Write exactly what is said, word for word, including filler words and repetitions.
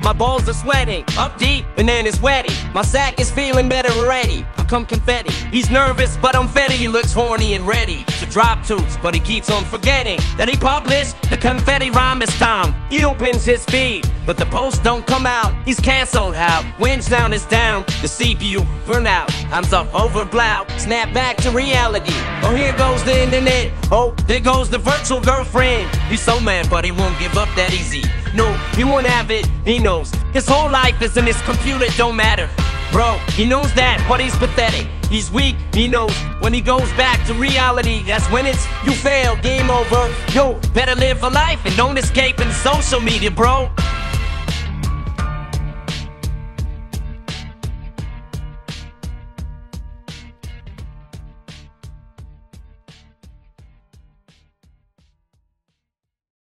My balls are sweating, up deep, and then it's wetty. My sack is feeling better already. I come confetti. He's nervous, but I'm fetty. He looks horny and ready to drop toots, but he keeps on forgetting that he published the confetti rhyme this time. He opens his feed, but the posts don't come out. He's canceled out. Winds down is down. The C P U burn out. I'm so over blow. Snap back to reality. Oh, here goes the internet. Oh, there goes the virtual girlfriend. He's so mad, but he won't give up that easy. No, he won't have it. He knows his whole life is in his computer. It don't matter. Bro, he knows that, but he's pathetic. He's weak, he knows. When he goes back to reality, that's when it's you fail, game over. Yo, better live a life and don't escape in social media, bro.